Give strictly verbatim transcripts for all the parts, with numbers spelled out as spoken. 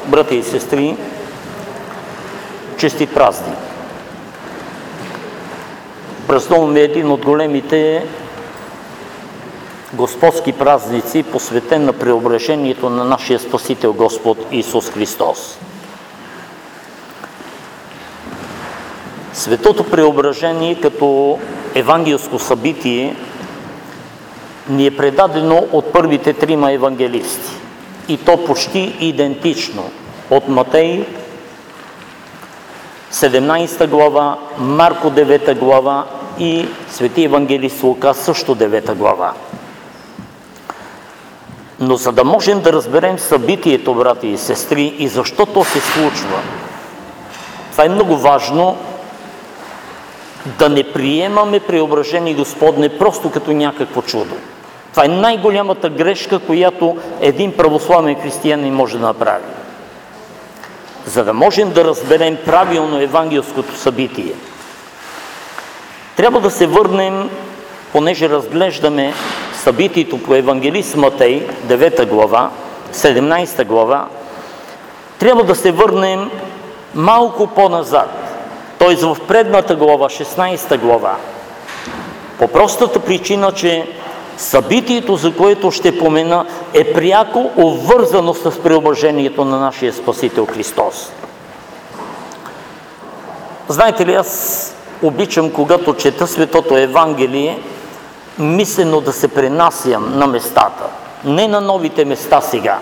брати и сестри, честит празник! Празнуваме един от големите господски празници, посветен на преображението на нашия Спасител Господ Исус Христос. Светото преображение като евангелско събитие ни е предадено от първите трима евангелисти. И то почти идентично от Матей, седемнадесета глава, Марко девета глава и свети евангелист Лука също девета глава. Но за да можем да разберем събитието, брати и сестри, и защо то се случва, това е много важно да не приемаме преображение Господне просто като някакво чудо. Това е най-голямата грешка, която един православен християнин може да направи. За да можем да разберем правилно евангелското събитие, трябва да се върнем, понеже разглеждаме събитието по евангелист Матей, девета глава, седемнадесета глава, трябва да се върнем малко по-назад, т.е. в предната глава, шестнадесета глава. По простата причина, че събитието, за което ще помена, е пряко обвързано с преображението на нашия Спасител Христос. Знаете ли, аз обичам, когато чета Светото Евангелие, мислено да се пренасям на местата. Не на новите места сега.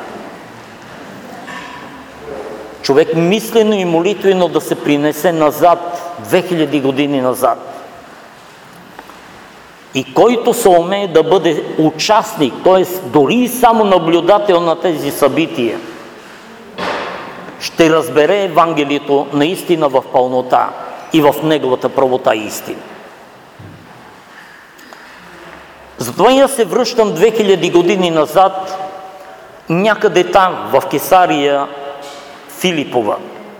Човек мислено и молитвено да се принесе назад, две хиляди години назад. И който се умее да бъде участник, т.е. дори и само наблюдател на тези събития, ще разбере Евангелието наистина в пълнота и в неговата правота и истина. Затова я се връщам две хиляди години назад, някъде там, в Кесария Филипова.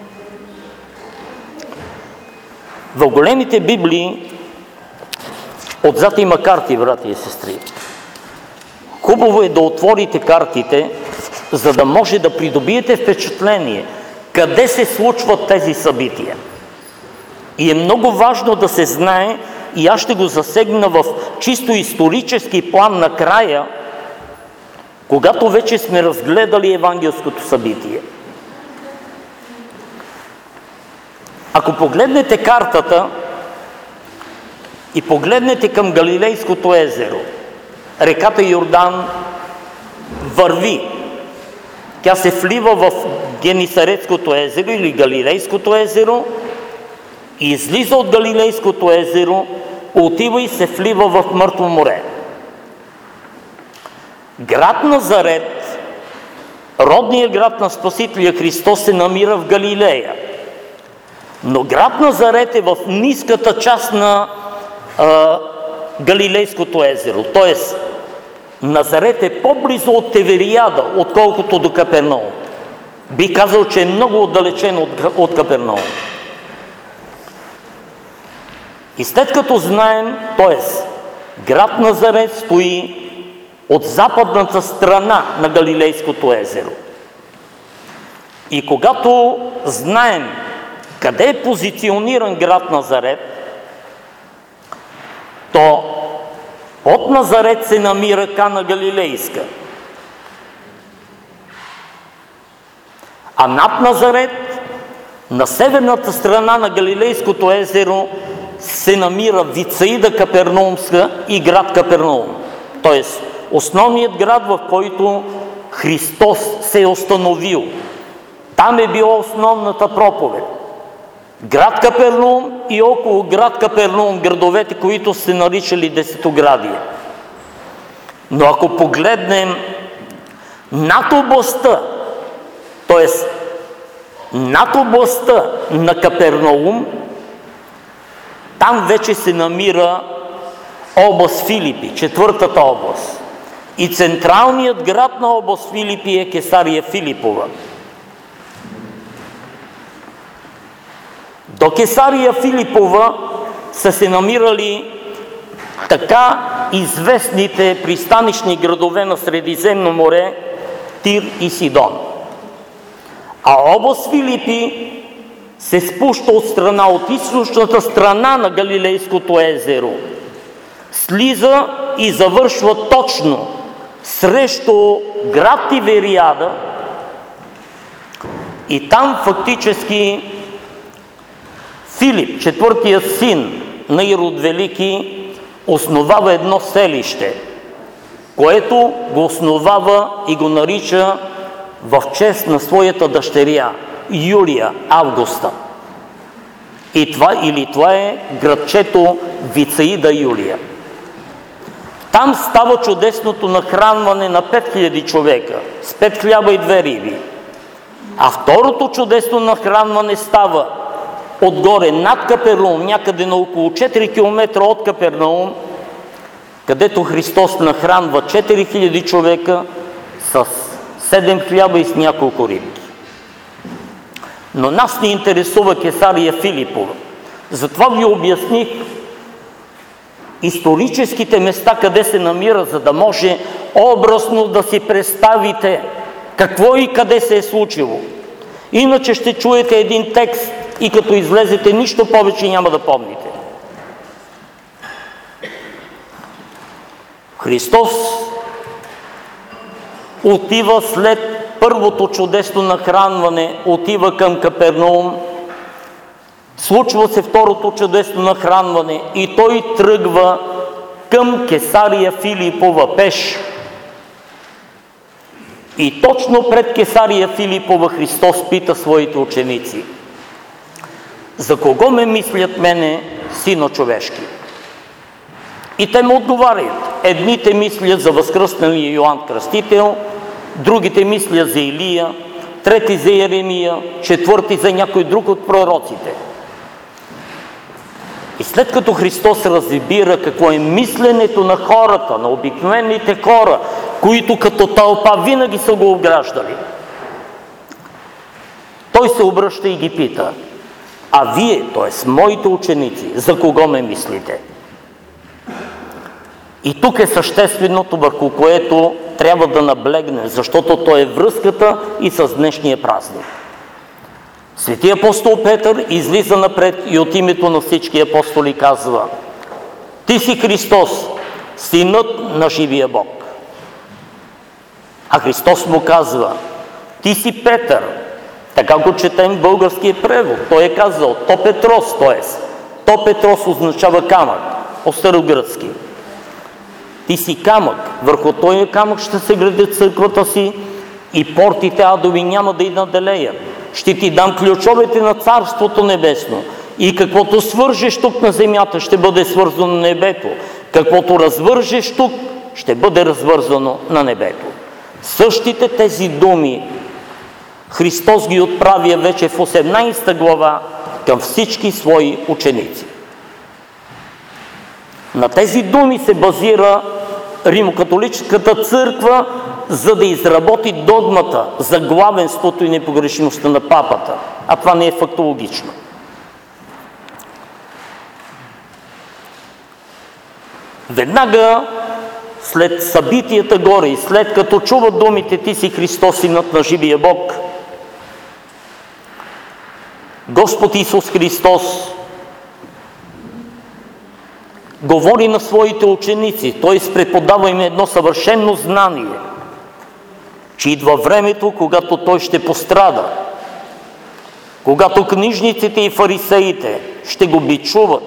В големите Библии отзад има карти, брати и сестри. Хубаво е да отворите картите, за да може да придобиете впечатление къде се случват тези събития. И е много важно да се знае, и аз ще го засегна в чисто исторически план накрая, когато вече сме разгледали евангелското събитие. Ако погледнете картата и погледнете към Галилейското езеро, реката Йордан върви. Тя се влива в Генисаретското езеро или Галилейското езеро и излиза от Галилейското езеро, отива и се влива в Мъртво море. Град Назарет, родният град на Спасителя Христос, се намира в Галилея. Но град Назарет е в ниската част на а, Галилейското езеро. Тоест, Назарет е по-близо от Тевериада, отколкото до Капернаум. Би казал, че е много отдалечен от, от Капернаум. И след като знаем, т.е. град Назарет стои от западната страна на Галилейското езеро. И когато знаем къде е позициониран град Назарет, то от Назарет се намира Кана Галилейска. А над Назарет, на северната страна на Галилейското езеро, се намира Вицаида Капернаумска и град Капернаум. Тоест, основният град, в който Христос се е установил. Там е била основната проповед. Град Капернаум и около град Капернаум градовете, които се наричали Десетоградие. Но ако погледнем над областта, т.е. над областта на Капернаум, там вече се намира област Филипи, четвъртата област. И централният град на област Филипи е Кесария Филипова. До Кесария Филипова са се намирали така известните пристанищни градове на Средиземно море Тир и Сидон. А област Филипи се спуща от страна, от източната страна на Галилейското езеро, слиза и завършва точно срещу град Тивериада и там фактически Филип, четвъртия син на Ирод Велики, основава едно селище, което го основава и го нарича в чест на своята дъщеря Юлия Августа. И това, или това е градчето Вицаида Юлия. Там става чудесното нахранване на пет хиляди човека с пет хляба и две риби. А второто чудесно нахранване става отгоре над Капернаум, някъде на около четири километра от Капернаум, където Христос нахранва четири хиляди човека с седем хляба и с няколко рибки. Но нас не интересува Кесария Филипова. Затова ви обясних историческите места, къде се намира, за да може образно да си представите какво и къде се е случило. Иначе ще чуете един текст и като излезете, нищо повече няма да помните. Христос отива след първото чудесно нахранване, отива към Капернаум, случва се второто чудесно нахранване и той тръгва към Кесария Филипова пеш. И точно пред Кесария Филипова Христос пита своите ученици: за кого ме мислят мене, Сина човешки? И те му отговарят. Едните мислят за възкръсналия Йоан Кръстител, другите мислят за Илия, трети за Еремия, четвърти за някой друг от пророците. И след като Христос разбира какво е мисленето на хората, на обикновените хора, които като тълпа винаги са го обграждали, той се обръща и ги пита: а вие, т.е. моите ученици, за кого ме мислите? И тук е същественото, върху което трябва да наблегне, защото то е връзката и с днешния празник. Свети апостол Петър излиза напред и от името на всички апостоли казва: ти си Христос, Синът на живия Бог. А Христос му казва: ти си Петър. Така го четем в българския превод. Той е казал То Петрос, т.е. То Петрос означава камък, от старогръцки. Ти си камък, върху този камък ще се гради църквата си и портите адови няма да й наделеят. Ще ти дам ключовете на Царството небесно и каквото свържеш тук на земята ще бъде свързано на небето. Каквото развържеш тук ще бъде развързано на небето. Същите тези думи Христос ги отправя вече в осемнадесета глава към всички свои ученици. На тези думи се базира Римокатолическата църква, за да изработи догмата за главенството и непогрешимостта на папата. А това не е фактологично. Веднага след събитията горе и след като чуват думите ти си Христос, Синът на живия Бог, Господ Исус Христос говори на своите ученици, т.е. преподава им едно съвършено знание, че идва времето, когато Той ще пострада, когато книжниците и фарисеите ще го бичуват,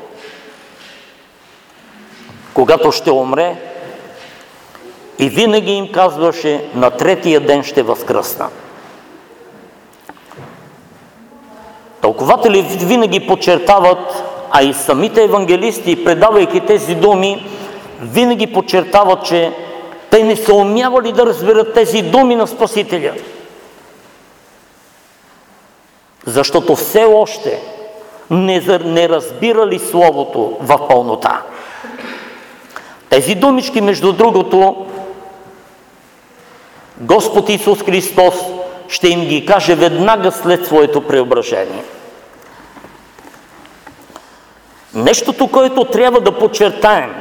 когато ще умре, и винаги им казваше: на третия ден ще възкръсна. Тълкователи винаги подчертават, а и самите евангелисти, предавайки тези думи, винаги подчертават, че те не са умявали да разберат тези думи на Спасителя. Защото все още не, не разбирали Словото в пълнота. Тези думички, между другото, Господ Исус Христос ще им ги каже веднага след своето преображение. Нещото, което трябва да подчертаем,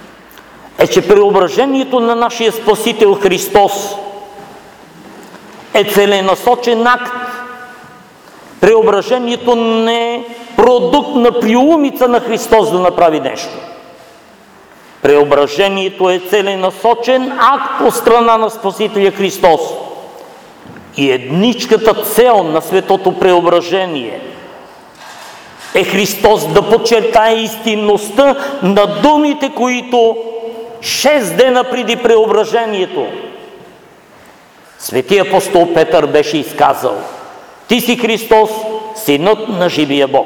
е, че преображението на нашия Спасител Христос е целенасочен акт. Преображението не е продукт на приумица на Христос да направи нещо. Преображението е целенасочен акт от страна на Спасителя Христос. И едничката цел на светото преображение е Христос да подчертае истинността на думите, които шест дена преди преображението свети апостол Петър беше изказал: Ти си Христос, Синът на живия Бог.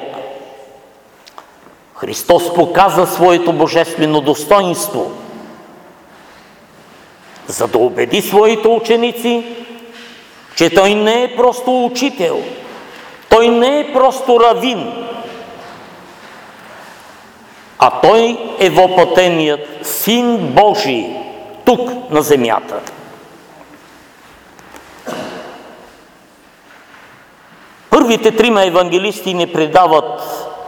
Христос показа своето божествено достоинство, за да убеди своите ученици, че Той не е просто учител, Той не е просто равин, а Той е въплътеният Син Божий тук на земята. Първите трима евангелисти ни предават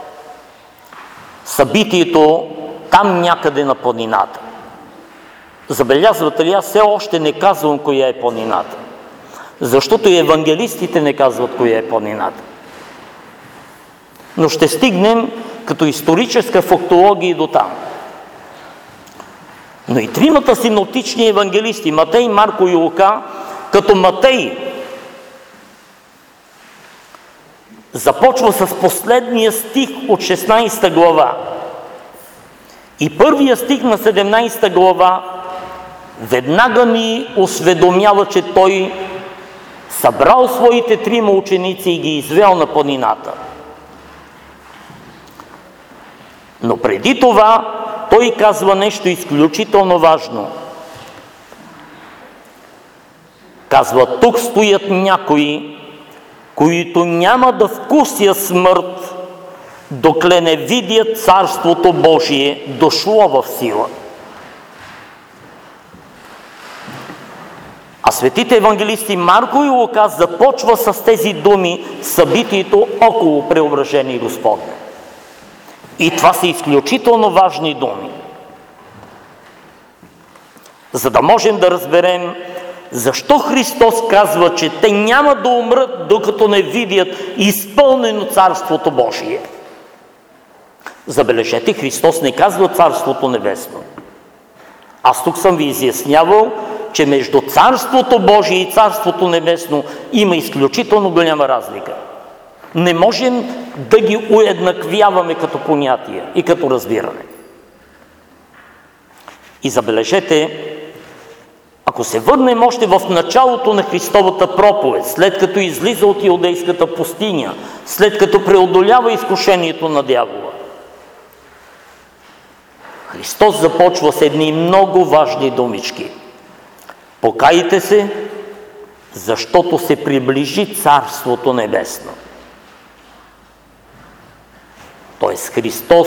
събитието там някъде на планината. Забелязвате ли, аз все още не казвам коя е планината, защото и евангелистите не казват коя е планината. Но ще стигнем като историческа фактология до там. Но и тримата синоптични евангелисти, Матей, Марко и Лука, като Матей започва с последния стих от шестнадесета глава и първия стих на седемнадесета глава веднага ни осведомява, че той събрал своите трима ученици и ги извел на планината. Но преди това той казва нещо изключително важно. Казва: тук стоят някои, които няма да вкусят смърт, докле не видят Царството Божие дошло в сила. А светите евангелисти Марко и Лука започва с тези думи събитието около преображение Господне. И това са изключително важни думи, за да можем да разберем защо Христос казва, че те няма да умрат, докато не видят изпълнено Царството Божие. Забележете, Христос не казва Царството Небесно. Аз тук съм ви изяснявал, че между Царството Божие и Царството Небесно има изключително голяма разлика. Не можем да ги уеднаквяваме като понятие и като разбиране. И забележете, ако се върнем още в началото на Христовата проповед, след като излиза от Иудейската пустиня, след като преодолява изкушението на дявола, Христос започва с едни много важни думички. Покайте се, защото се приближи Царството Небесно. Тоест Христос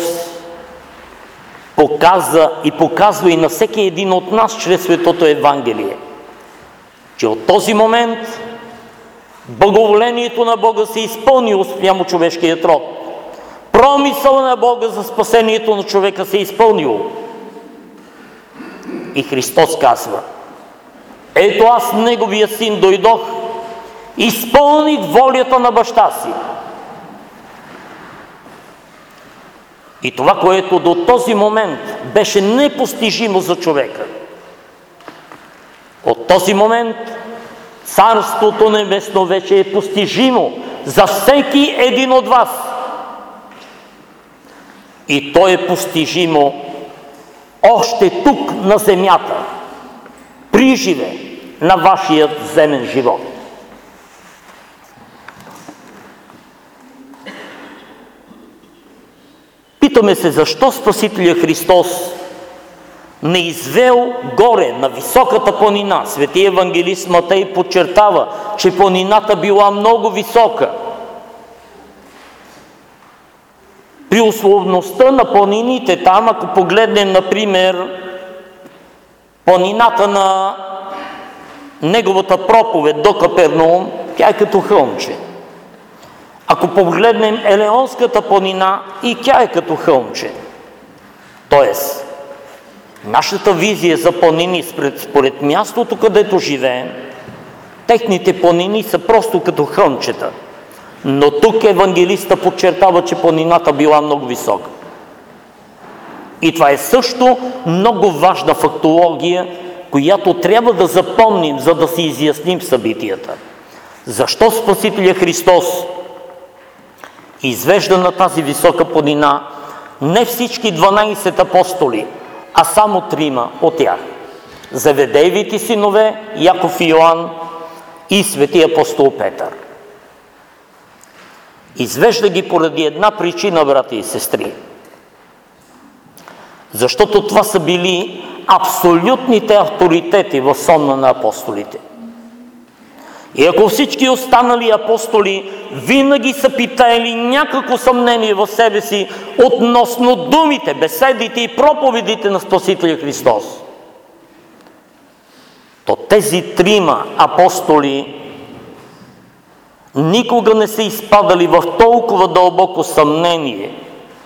показа и показва и на всеки един от нас чрез Светото Евангелие, че от този момент благоволението на Бога се изпълнило спрямо човешкият род. Промисъл на Бога за спасението на човека се изпълнило. И Христос казва: ето аз, Неговия Син, дойдох, изпълних волята на баща си. И това, което до този момент беше непостижимо за човека, от този момент Царството Небесно вече е постижимо за всеки един от вас. И то е постижимо още тук на земята, при живе на вашият земен живот. Питаме се, защо Спасителя Христос не извел горе на високата планина. Свети евангелист Матей подчертава, че планината била много висока. При условността на планините там, ако погледнем, например, планината на неговата проповед до Капернаум, тя е като хълмче. Ако погледнем Елеонската планина, и тя е като хълмче. Тоест, нашата визия за планини според, според мястото, където живеем, Техните планини са просто като хълмчета. Но тук евангелиста подчертава, че планината била много висока. И това е също много важна фактология, която трябва да запомним, за да си изясним събитията. Защо Спасителя Христос извежда на тази висока планина не всички дванайсет апостоли, а само трима от тях? Зеведеевите синове, Яков и Йоан и свети апостол Петър. Извежда ги поради една причина, брати и сестри. Защото това са били абсолютните авторитети в сонма на апостолите. И ако всички останали апостоли винаги са питали някакво съмнение в себе си относно думите, беседите и проповедите на Спасителя Христос, то тези трима апостоли никога не са изпадали в толкова дълбоко съмнение,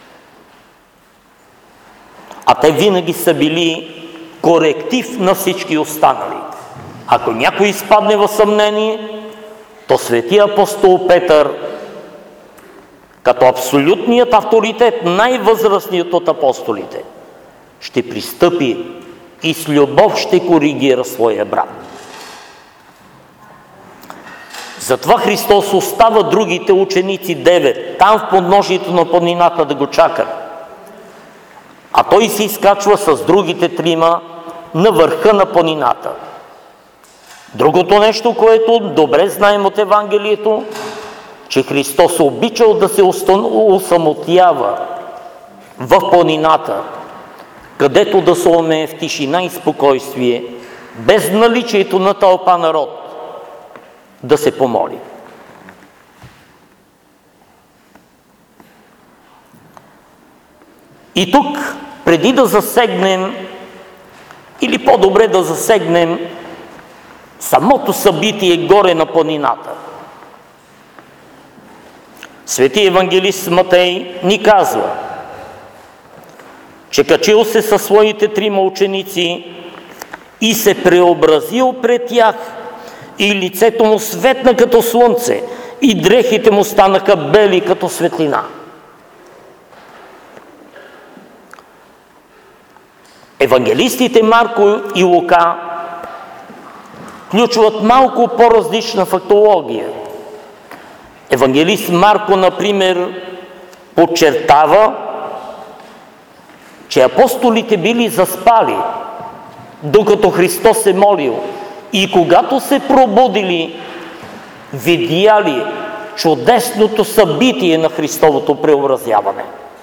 а те винаги са били коректив на всички останали. Ако някой изпадне в съмнение, то светия апостол Петър, като абсолютният авторитет, най-възрастният от апостолите, ще пристъпи и с любов ще коригира своя брат. Затова Христос остава другите ученици, девет, там в подножието на планината да го чакат. А той се изкачва с другите трима на върха на планината. Другото нещо, което добре знаем от Евангелието, че Христос обичал да се усамотява в планината, където да се умее в тишина и спокойствие, без наличието на тълпа народ, да се помоли. И тук, преди да засегнем, или по-добре да засегнем самото събитие горе на планината, свети евангелист Матей ни казва, че качил се със своите трима ученици и се преобразил пред тях, и лицето му светна като слънце, и дрехите му станаха бели като светлина. Евангелистите Марко и Лука включват малко по-различна фактология. Евангелист Марко, например, подчертава, че апостолите били заспали, докато Христос се молил, и когато се пробудили, видяли чудесното събитие на Христовото преобразяване.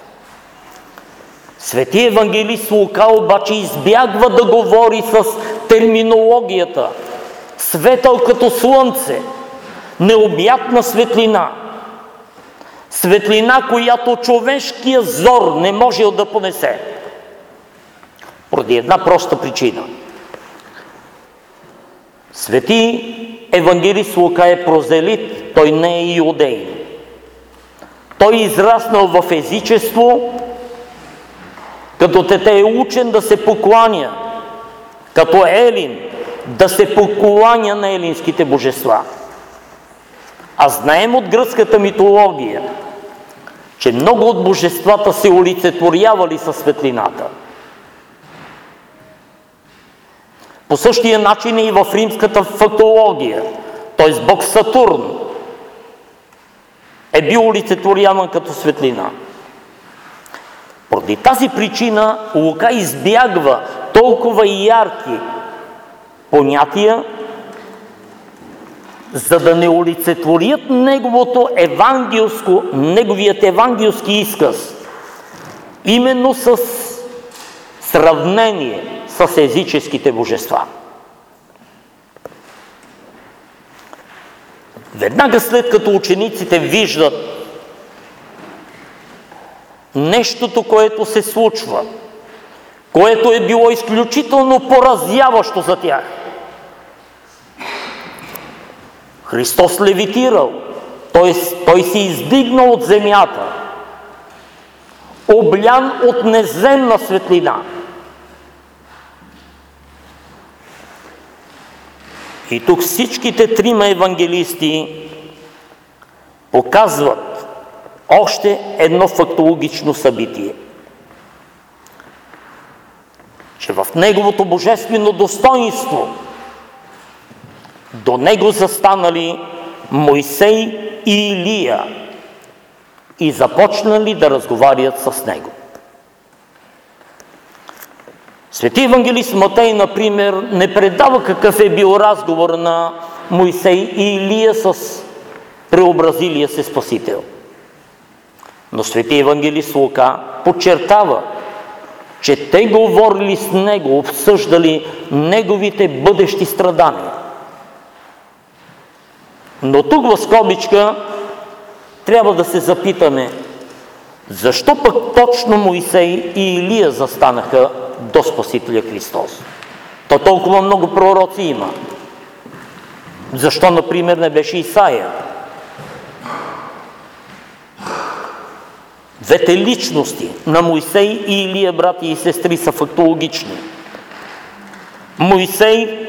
Свети евангелист Лука обаче избягва да говори с терминологията светъл като слънце, необятна светлина, светлина, която човешкия зор не можел да понесе. Поради една проста причина. Свети евангелист Лука е прозелит, той не е иудей. Той е израснал в езичество, като дете е учен да се покланя, като елин, да се покланя на елинските божества. А знаем от гръцката митология, че много от божествата се олицетворявали със светлината. По същия начин и в римската фактология, т.е. бог Сатурн е бил олицетворяван като светлина. Поради тази причина Лука избягва толкова ярки понятия, за да не олицетворят неговото евангелско, неговият евангелски изказ, именно с сравнение с езическите божества. Веднага след като учениците виждат нещото, което се случва, което е било изключително поразяващо за тях, Христос левитирал, т.е. той се издигнал от земята, облян от неземна светлина. И тук всичките трима евангелисти показват още едно фактологично събитие. Че в неговото божествено достоинство до него застанали Мойсей и Илия и започнали да разговарят с него. Свети евангелист Матей, например, не предава какъв е бил разговор на Мойсей и Илия с преобразилия се Спасител. Но свети евангелист Лука подчертава, че те говорили с него, обсъждали неговите бъдещи страдания. Но тук в скобичка трябва да се запитаме, защо пък точно Мойсей и Илия застанаха до Спасителя Христос? То толкова много пророци има. Защо, например, не беше Исаия? Двете личности на Мойсей и Илия, брати и сестри, са фактологични. Мойсей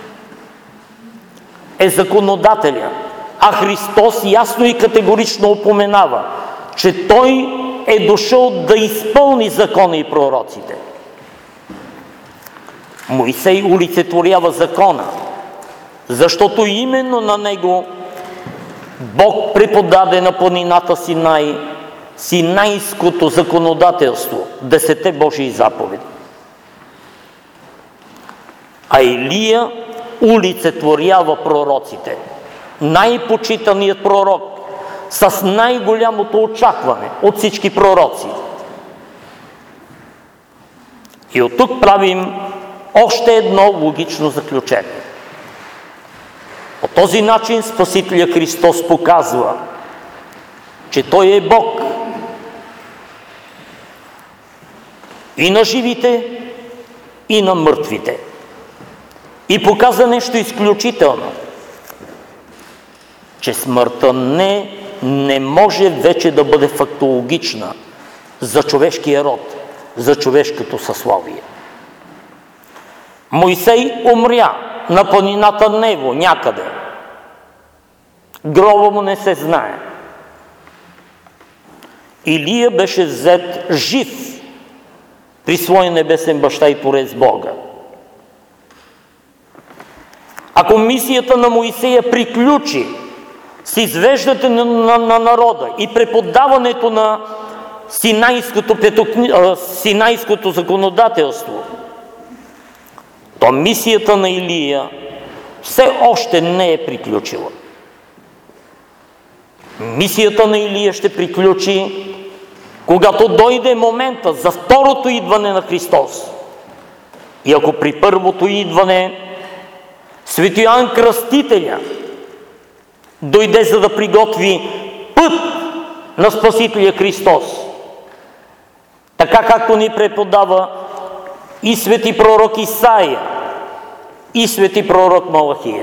е законодателя, а Христос ясно и категорично упоменава, че Той е дошъл да изпълни закона и пророците. Мойсей олицетворява закона, защото именно на него Бог преподаде на планината Синай Синайското законодателство, десете Божии заповеди. А Илия олицетворява пророците, най-почитаният пророк, с най-голямото очакване от всички пророци. И от тук правим още едно логично заключение. По този начин Спасителя Христос показва, че Той е Бог и на живите, и на мъртвите. И показа нещо изключително, че смъртта не, не може вече да бъде фактологична за човешкия род, за човешкото съсловие. Мойсей умря на планината Нево някъде. Гроба му не се знае. Илия беше взет жив при своя небесен баща и Творец Бога. Ако мисията на Моисея приключи с извеждането на, на, на народа и преподаването на Синайското, петокни... Синайското законодателство, то мисията на Илия все още не е приключила. Мисията на Илия ще приключи, когато дойде момента за второто идване на Христос. И ако при първото идване Свети Йоан Кръстителя дойде за да приготви път на Спасителя Христос, така както ни преподава и свети пророк Исаия, и свети пророк Малахия,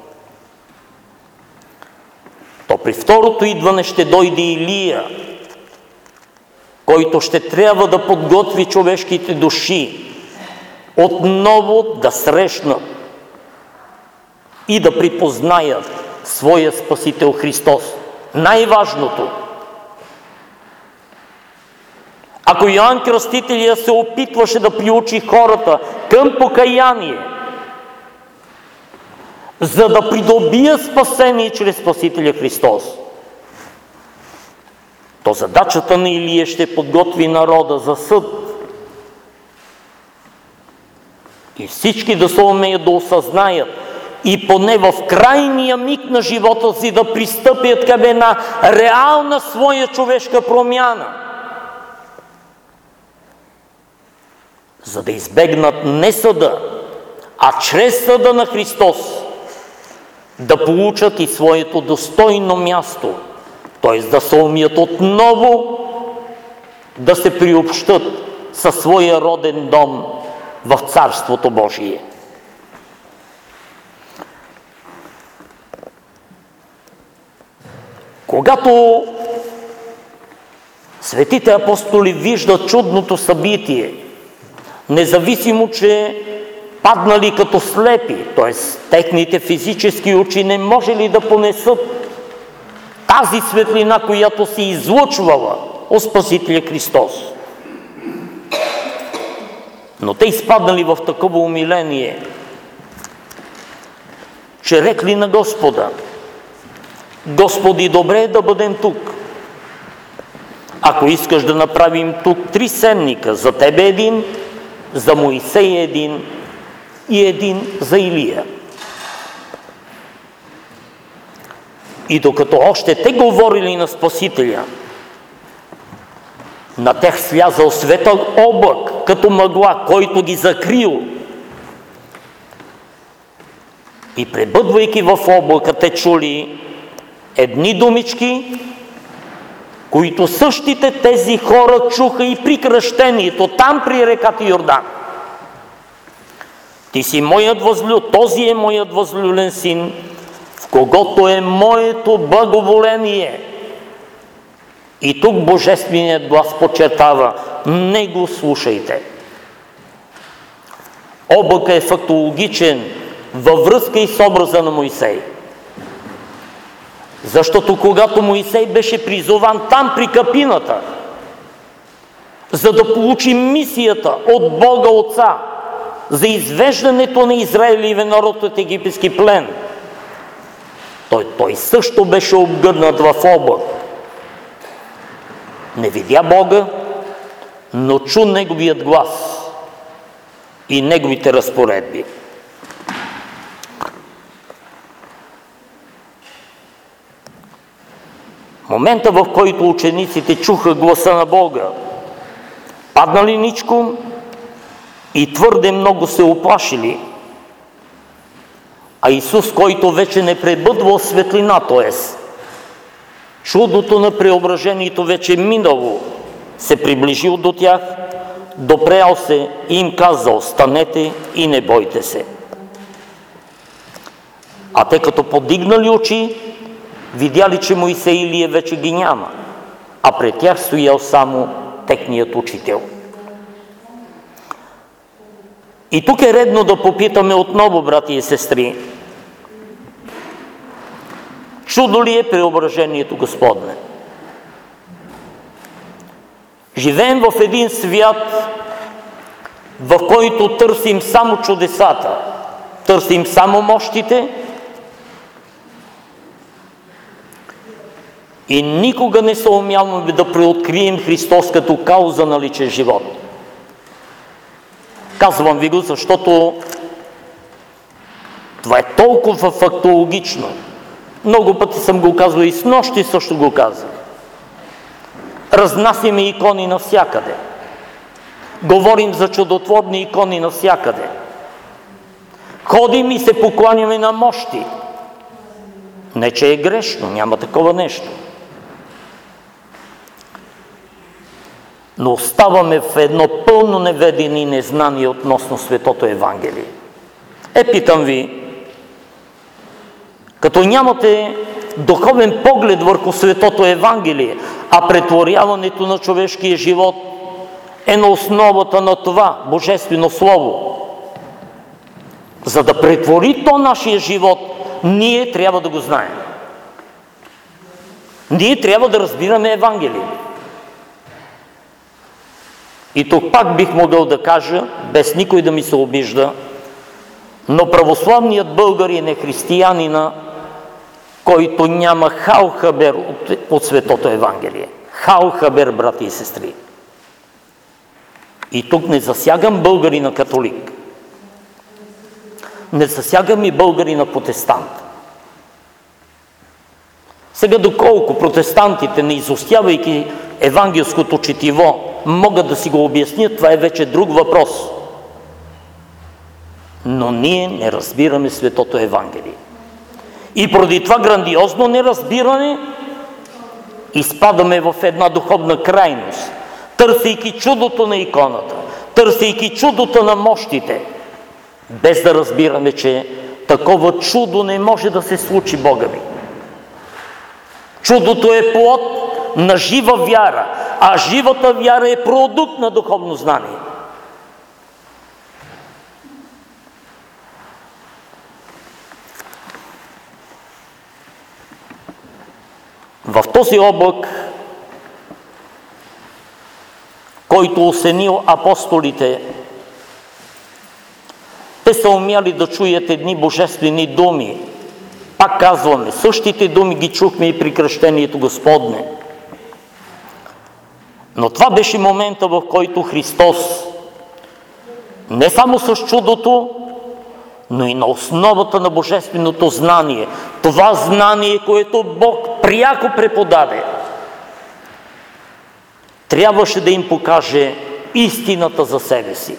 то при второто идване ще дойде Илия, който ще трябва да подготви човешките души отново да срещнат и да припознаят своя Спасител Христос. Най-важното, ако Йоан Кръстителя се опитваше да приучи хората към покаяние, за да придобия спасение чрез Спасителя Христос, то задачата на Илия ще подготви народа за съд. И всички да се умеят да осъзнаят и поне в крайния миг на живота си да пристъпят към една реална своя човешка промяна, за да избегнат не съда, а чрез съда на Христос да получат и своето достойно място, т.е. да се умеят отново да се приобщат със своя роден дом в Царството Божие. Когато светите апостоли виждат чудното събитие, независимо, че паднали като слепи, т.е. техните физически очи не може ли да понесат тази светлина, която се излъчвала от Спасителя Христос. Но те изпаднали в такова умиление, че рекли на Господа: Господи, добре е да бъдем тук. Ако искаш да направим тук три сенника, за Тебе един, за Моисей един и един за Илия. И докато още те говорили на Спасителя, на тях слязал светъл облак, като мъгла, който ги закрил. И пребъдвайки в облака, те чули едни думички, които същите тези хора чуха и при кръщението, там при реката Йордан. Ти си моят възлю, този е моят възлюбен син, в когото е моето благоволение. И тук Божественият глас подчертава: не го слушайте. Облакът е фактологичен във връзка и с образа на Моисей. Защото когато Моисей беше призован там при капината, за да получи мисията от Бога Отца за извеждането на Израилевия народ от египетски плен, той, той също беше обгърнат в облак. Не видя Бога, но чу Неговият глас и Неговите разпоредби. Момента, в който учениците чуха гласа на Бога, паднали ничко и твърде много се оплашили, а Исус, който вече не пребъдвал светлина, т.е. чудото на преображението вече минало, се приближил до тях, допрял се и им казал: станете и не бойте се. А те като подигнали очи, видяли, че Моисей и Илия вече ги няма, а пред тях стоял само техният учител. И тук е редно да попитаме отново, брати и сестри: чудо ли е преображението Господне? Живеем в един свят, в който търсим само чудесата, търсим само мощите и никога не се умяваме да преоткрием Христос като кауза на личен живот. Казвам ви го, защото това е толкова фактологично. Много пъти съм го казвал и снощи също го казах. Разнасяме икони навсякъде. Говорим за чудотворни икони навсякъде. Ходим и се покланяме на мощи. Не, че е грешно, няма такова нещо. Но оставаме в едно пълно неведение и незнание относно Светото Евангелие. Е, питам ви, като нямате духовен поглед върху Светото Евангелие, а претворяването на човешкия живот е на основата на това Божествено Слово, за да претвори то нашия живот, ние трябва да го знаем. Ние трябва да разбираме Евангелие. И тук пак бих могъл да кажа, без никой да ми се обижда, но православният българин е християнина, който няма хал-хабер от, от Светото Евангелие. Хал-хабер, брати и сестри. И тук не засягам българина католик. Не засягам и българина протестант. Сега доколко протестантите, не изостявайки евангелското четиво, могат да си го обяснят, това е вече друг въпрос. Но ние не разбираме Светото Евангелие. И поради това грандиозно неразбиране изпадаме в една духовна крайност, търсейки чудото на иконата, търсейки чудото на мощите, без да разбираме, че такова чудо не може да се случи, Бога ми. Чудото е плод на жива вяра, а живата вяра е продукт на духовно знание. В този облак, който осенил апостолите, те са умяли да чуят едни божествени думи. Пак казваме, същите думи ги чухме и при кръщението Господне. Но това беше момента, в който Христос не само с чудото, но и на основата на божественото знание, това знание, което Бог пряко преподаде, трябваше да им покаже истината за себе си.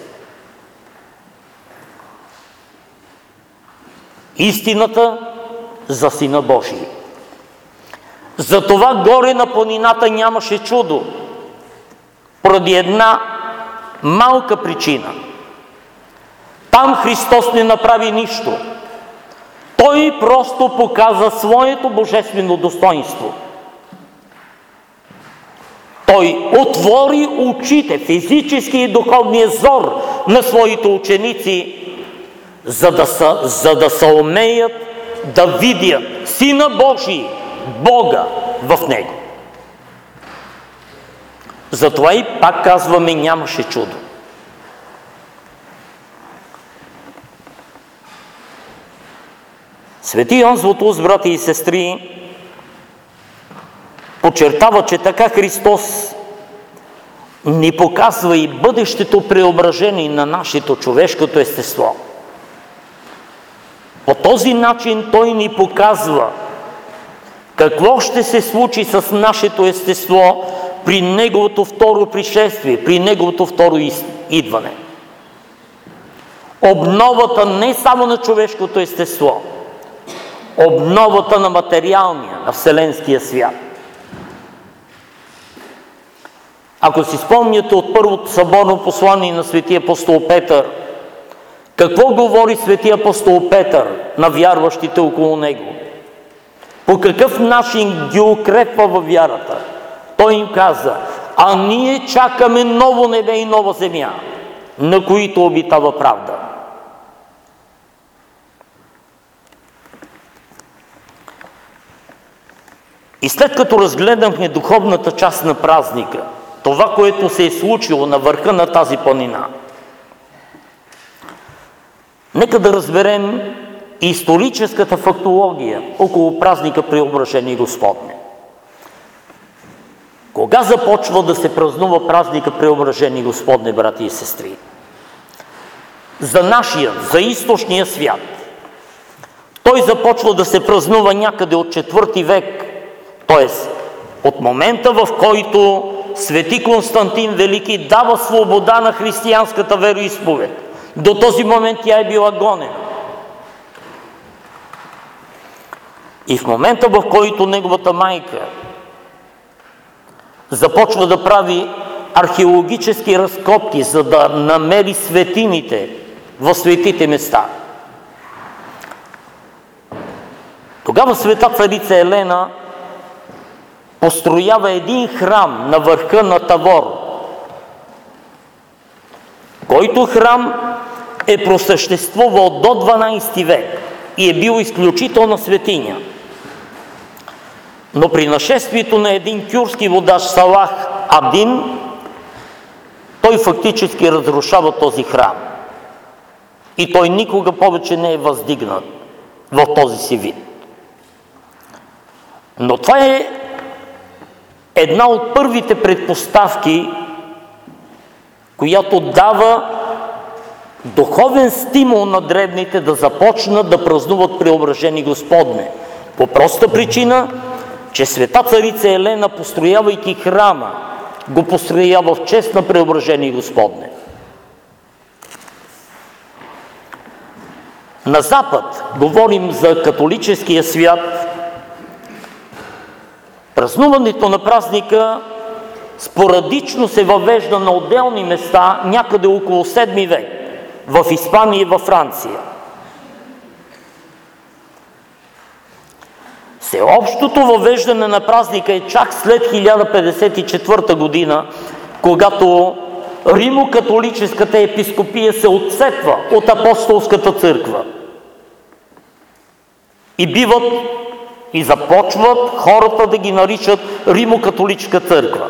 Истината за Сина Божий. Затова горе на планината нямаше чудо, поради една малка причина. Там Христос не направи нищо. Той просто показа своето божествено достоинство. Той отвори очите, физически и духовния зор на своите ученици, за да, са, за да се умеят да видят Сина Божий, Бога в Него. Затова и пак казваме, нямаше чудо. Свети Йоан Златоуст, брати и сестри, подчертава, че така Христос ни показва и бъдещето преображение на нашето човешкото естество. По този начин Той ни показва какво ще се случи с нашето естество при Неговото второ пришествие, при Неговото второ идване. Обновата не само на човешкото естество, обновата на материалния, на вселенския свят. Ако си спомняте от първото съборно послание на светия апостол Петър, какво говори светия апостол Петър на вярващите около него? По какъв начин ги укрепва във вярата? Той им каза, а ние чакаме ново небе и нова земя, на които обитава правда. И след като разгледахме духовната част на празника, това, което се е случило на върха на тази планина, нека да разберем историческата фактология около празника Преображение Господне. Кога започва да се празнува празника Преображение Господне, брати и сестри? За нашия, за източния свят, той започва да се празнува някъде от четвърти век, т.е. от момента, в който свети Константин Велики дава свобода на християнската вероизповед. До този момент тя е била гонена. И в момента, в който неговата майка започва да прави археологически разкопки, за да намери светините в светите места, тогава света царица Елена построява един храм на върха на Тавор, който храм е просъществувал до дванадесети век и е бил изключителна светиня. Но при нашествието на един кюрдски водач Салах ад-Дин, той фактически разрушава този храм. И той никога повече не е въздигнат в този си вид. Но това е една от първите предпоставки, която дава духовен стимул на древните да започнат да празнуват Преображение Господне. По проста причина, че света царица Елена, построявайки храма, го построява в чест на Преображение Господне. На Запад, говорим за католическия свят, празнуването на празника спорадично се въвежда на отделни места някъде около седми век, в Испания и във Франция. Всеобщото въвеждане на празника е чак след хиляда петдесет и четвърта година, когато Римо-католическата епископия се отцепва от апостолската църква и биват и започват хората да ги наричат Римокатолическа църква.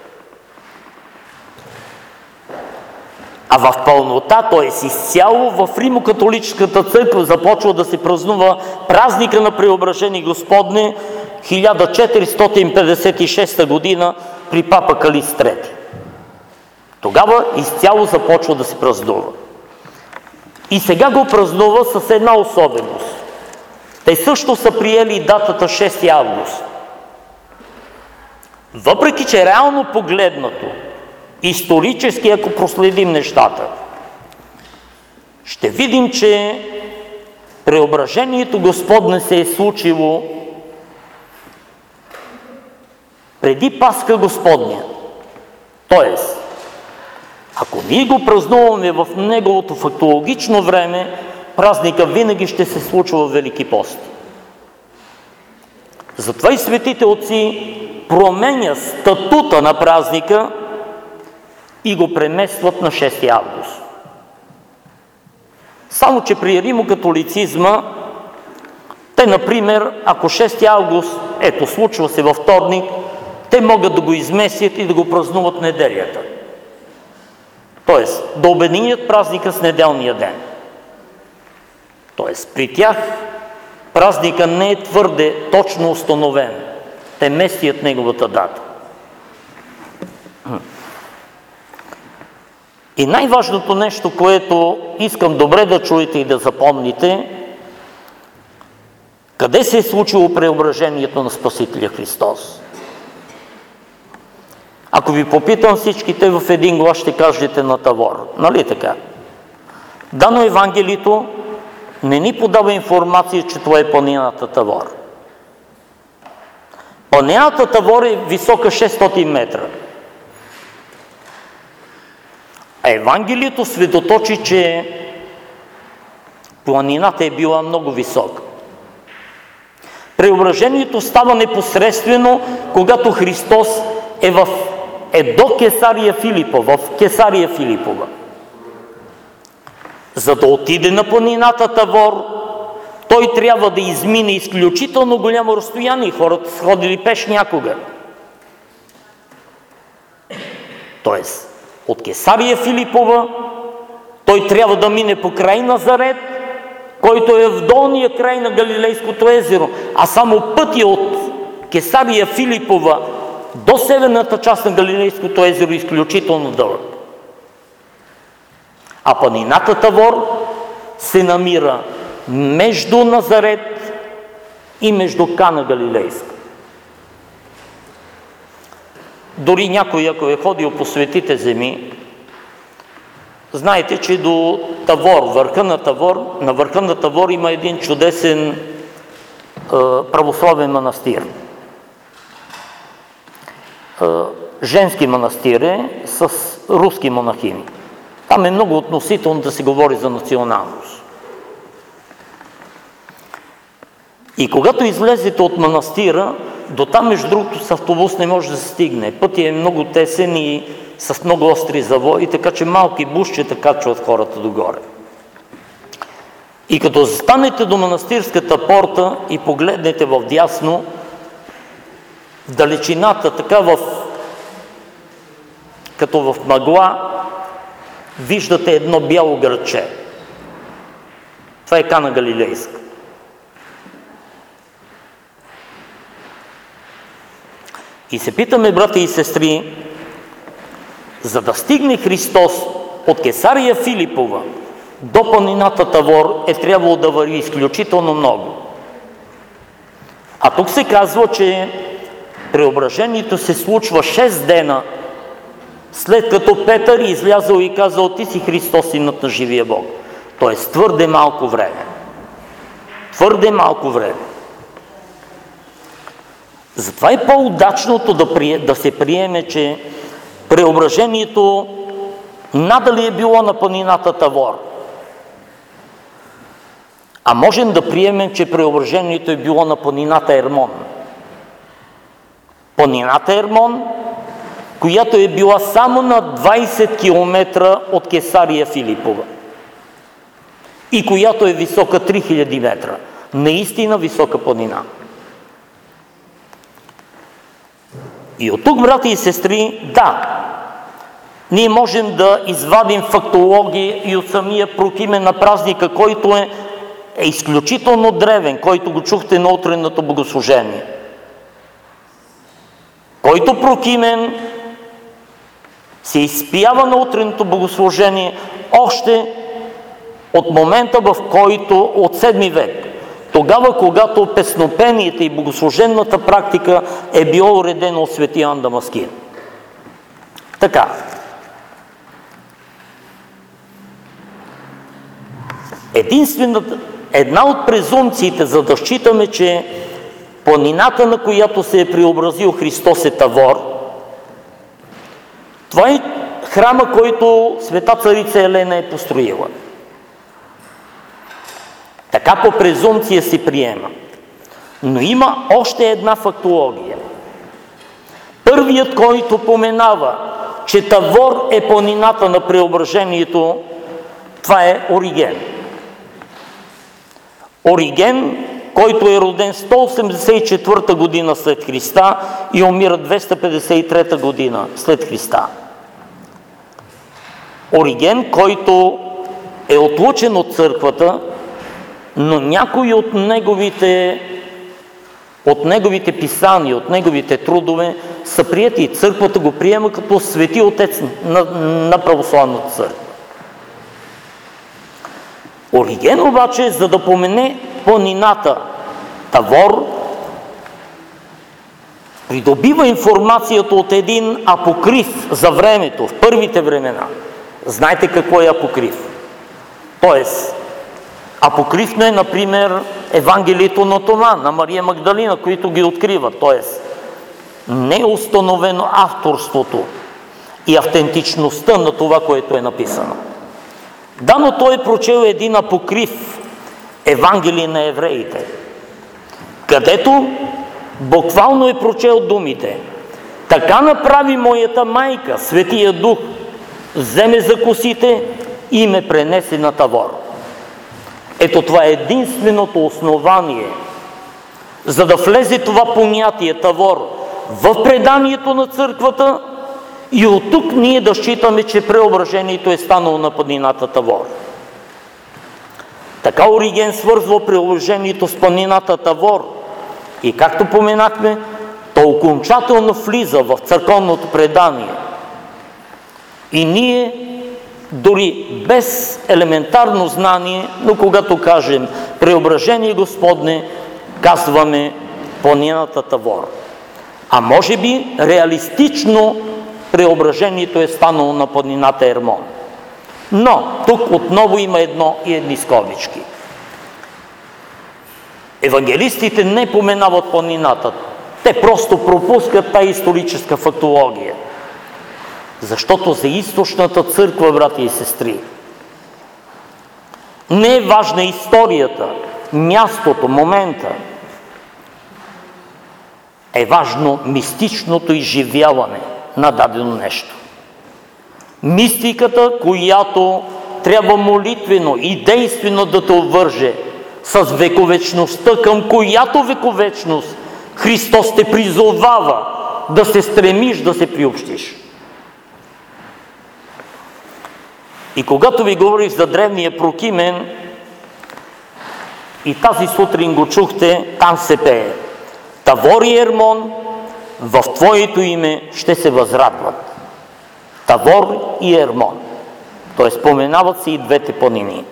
А в пълнота, т.е. изцяло в Римокатолическата църква започва да се празнува празника на Преображение Господне хиляда четиристотин петдесет и шеста година при папа Калист трети. Тогава изцяло започва да се празнува. И сега го празнува с една особеност. Те също са приели датата шести август. Въпреки че реално погледнато, исторически, ако проследим нещата, ще видим, че Преображението Господне се е случило преди Пасха Господня. Тоест, ако ние го празнуваме в неговото фактологично време, празника винаги ще се случва в Велики пост. Затова и светите отци променя статута на празника и го преместват на шести август. Само че при римокатолицизма, те, например, ако шести август, ето, случва се във вторник, те могат да го изместят и да го празнуват неделята. Тоест, да обединят празника с неделния ден. Тоест, при тях празника не е твърде точно установен. Те местият неговата дата. И най-важното нещо, което искам добре да чуете и да запомните, къде се е случило преображението на Спасителя Христос? Ако ви попитам всичките в един глас, ще кажете на Тавор. Нали така? Дано Евангелието не ни подава информация, че това е планината Тавор. Планината Тавор е висока шестстотин метра. А Евангелието свидетелства, че планината е била много висока. Преображението става непосредствено, когато Христос е, в, е до Кесария Филипова, в Кесария Филипова. За да отиде на планината Тавор, той трябва да измине изключително голямо разстояние. Хората са ходили пеш някога. Тоест, от Кесария Филипова той трябва да мине по край Назарет, който е в долния край на Галилейското езеро, а само пътя от Кесария Филипова до северната част на Галилейското езеро е изключително дълъг. А планината Тавор се намира между Назарет и между Кана Галилейска. Дори някой, ако е ходил по светите земи, знаете, че до Тавор, върха на Тавор, на върха на Тавор има един чудесен е, православен манастир. Е, женски манастир е с руски монахини. Там е много относително да се говори за националност. И когато излезете от манастира, до там, между другото, с автобус не може да се стигне. Пътят е много тесен и с много остри завои, така че малки бусчета качват хората догоре. И като застанете до манастирската порта и погледнете в дясно, в далечината, така в, като в мъгла, виждате едно бяло градче. Това е Кана Галилейска. И се питаме, брати и сестри, за да стигне Христос от Кесария Филипова до планината Тавор е трябвало да върви изключително много. А тук се казва, че преображението се случва шест дена след като Петър излязъл и казал: ти си Христос, Синът на живия Бог. Тоест твърде малко време. Твърде малко време. Затова е по-удачното да, прие, да се приеме, че преображението надали е било на планината Тавор. А можем да приемем, че преображението е било на планината Ермон. Планината Ермон, която е била само на двайсет километра от Кесария Филипова и която е висока три хиляди метра. Наистина висока планина. И от тук, брати и сестри, да, ние можем да извадим фактология и от самия Прокимен на празника, който е, е изключително древен, който го чухте на утреното богослужение. Който Прокимен се изпява на утреното богослужение още от момента, в който от седми век, тогава, когато песнопението и богослуженната практика е било уредено от свети Йоан Дамаскин. Така. Единствената, една от презумциите, за да считаме, че планината, на която се е преобразил Христос, е Тавор, това е храма, който света царица Елена е построила. Така по презумпция се приема. Но има още една фактология. Първият, който поменава, че Тавор е планината на преображението, това е Ориген. Ориген, който е роден сто осемдесет и четвърта година след Христа и умира двеста петдесет и трета година след Христа. Ориген, който е отлучен от църквата, но някои от неговите, от неговите писания, от неговите трудове са приети и църквата го приема като свети отец на, на православната църква. Ориген обаче, за да помене планината Тавор, придобива информацията от един апокриф за времето, в първите времена. Знаете какво е апокриф? Тоест, апокрифно е, например, Евангелието на Тома, на Мария Магдалина, които ги открива. Тоест, не е установено авторството и автентичността на това, което е написано. Да, но той е прочел един апокриф, Евангелие на евреите, където буквално е прочел думите: така направи моята майка, Светия Дух, вземе за косите и ме пренесе на Тавор. Ето това е единственото основание, за да влезе това понятие Тавор в преданието на църквата и от тук ние да считаме, че преображението е станало на планината Тавор. Така Ориген свързва преображението с планината Тавор и, както поменахме, то окончателно влиза в църковното предание. И ние, дори без елементарно знание, но когато кажем преображение Господне, казваме планината Тавор. А може би реалистично преображението е станало на планината Ермон. Но тук отново има едно и едни скобички. Евангелистите не поменават планината. Те просто пропускат тази историческа фактология. Защото за източната църква, брати и сестри, не е важна историята, мястото, момента. Е важно мистичното изживяване на дадено нещо. Мистиката, която трябва молитвено и действено да те обвърже с вековечността, към която вековечност Христос те призовава да се стремиш да се приобщиш. И когато ви говорих за древния Прокимен, и тази сутрин го чухте, там се пее: Тавор и Ермон в Твоето име ще се възрадват. Тавор и Ермон. Т.е. споменават се и двете планини.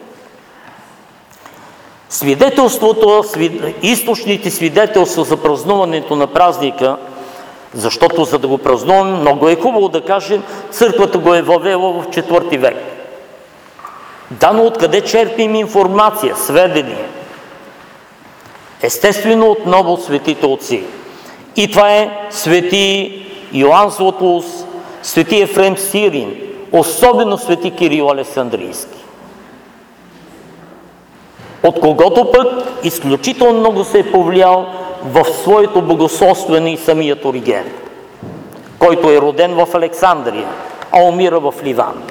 Свидетелството, източните свидетелства за празнуването на празника, защото за да го празнуваме, много е хубаво да кажем, църквата го е въвела в четвърти век. Да, но откъде черпим информация, сведения? Естествено, отново от светите отци. И това е свети Йоан Златоуст, свети Ефрем Сирин, особено свети Кирил Александрийски. От когото пък изключително много се е повлиял в своето богословстване и самият Ориген, който е роден в Александрия, а умира в Ливан.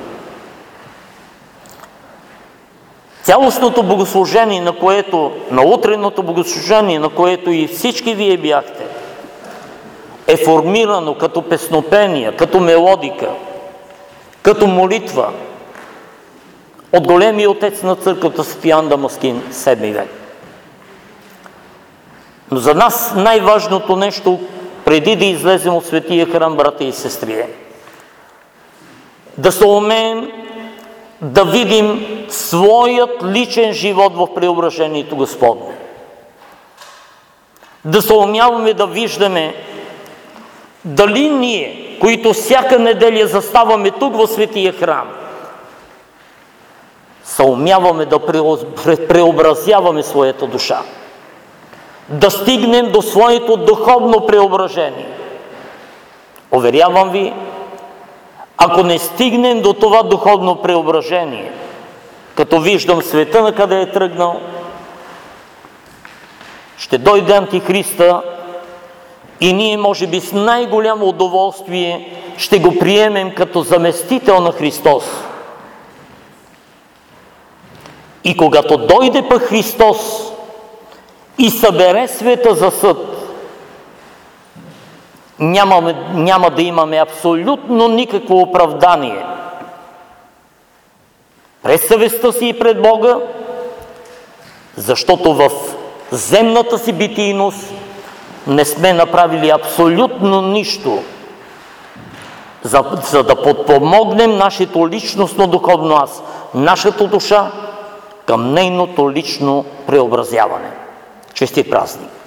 Цялостното богослужение, на което, на утреното богослужение, на което и всички вие бяхте, е формирано като песнопение, като мелодика, като молитва от големия отец на църквата свети Йоан Дамаскин, седми век. Но за нас най-важното нещо, преди да излезем от светия храм, брата и сестри, е да се умеем да видим своят личен живот в преображението Господне. Да се умяваме да виждаме дали ние, които всяка неделя заставаме тук в светия храм, се умяваме да преобразяваме своята душа, да стигнем до своето духовно преображение. Уверявам ви, ако не стигнем до това духовно преображение, като виждам света на къде е тръгнал, ще дойде Антихриста и ние може би с най-голямо удоволствие ще го приемем като заместител на Христос. И когато дойде пък Христос и събере света за съд, няма, няма да имаме абсолютно никакво оправдание пред съвестта си и пред Бога, защото в земната си битийност не сме направили абсолютно нищо, за, за да подпомогнем нашето личностно духовно аз, нашата душа към нейното лично преобразяване. Честит празник!